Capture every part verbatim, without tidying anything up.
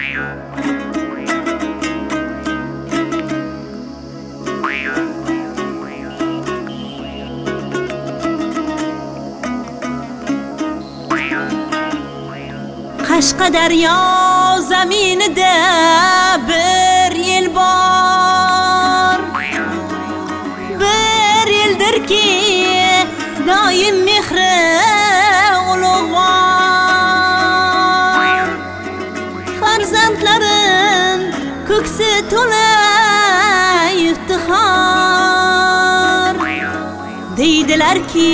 Qashqadaryo zaminida bir yil bor, bir yildirki doim mehri ulug'vor. Farzandlarim ko'ksi to'la iftixor, deydilarki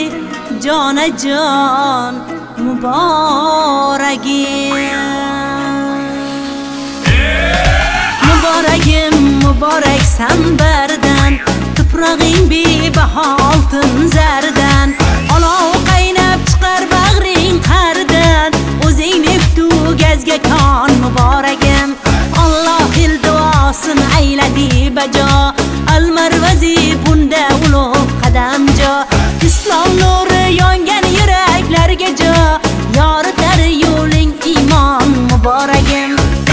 jonajon muboragim. Muboragim muborak sambardan, tuprog'ing bebaho oltin zardan. Olov qaynab chiqar bag'ring qardan, o'zing neftu gazga kon muboragim. Alloh il duosin ayladi bajo, al-Marvazi bunda ulug' qadamjo. Islom nuri yongan yuraklarga jo, yoritar yo'ling iymon muboragim.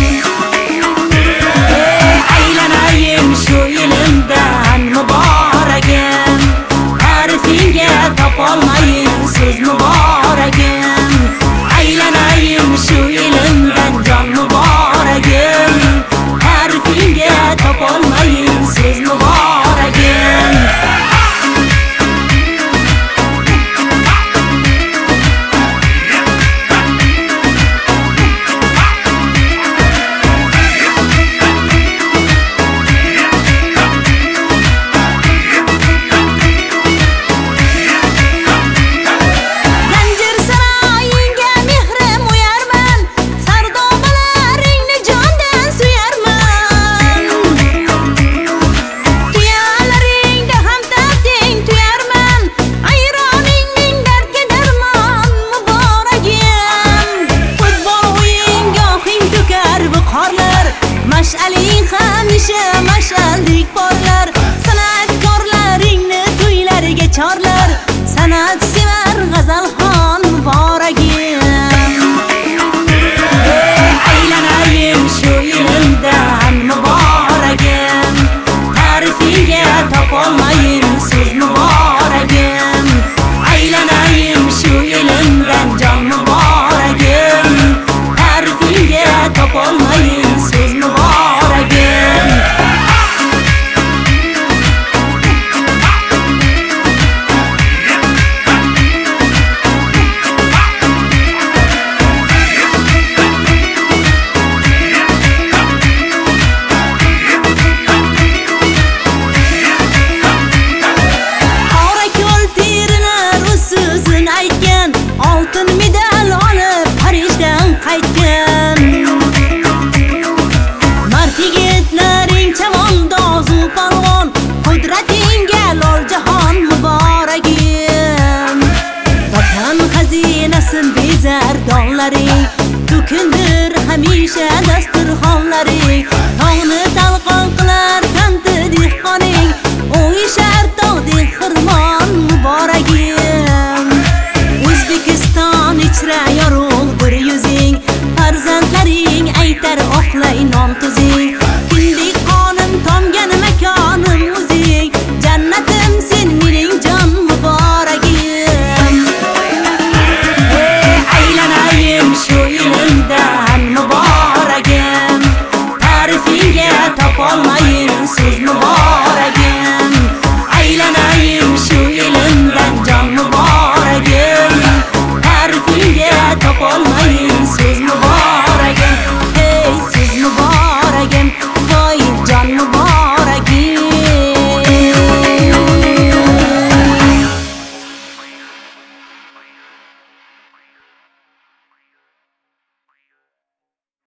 Aylanayim shu ilimdan muboragim, ta'rifingga topolmayin so'z muboragim. Aylanayim shu ilimdan jon muboragim, ta'rifingga topolmayin so'z muboragim. Mash'aling hamisha mash'allik porlar, san'atkorlaringni to'ylariga chorlar. San'at sevar g'azalxon muboragim. Aylanayim shu ilimdan muboragim, ta'rifingga topolmayin so'z muboragim. Aylanayim shu ilimdan jon muboragim, ta'rifingga topolmayin so'z muboragim. Qora ko'l terilar o'z so'zin aytgan, oltin medal olib Parijdan qaytgan. Mard yigitlaring chavandozu palvon, qudratingga lol jahon muboragim. Vatan xazinasin bezar donlaring, to'kindir hamisha dasturxonlaring. Tog'ni talqon qilar tanti dehqoning, o'yishar tog'dek xirmon muboragim. O'zbekiston ichra yorug'dir yuzing, farzandlaring aytar oqlay non tuzing.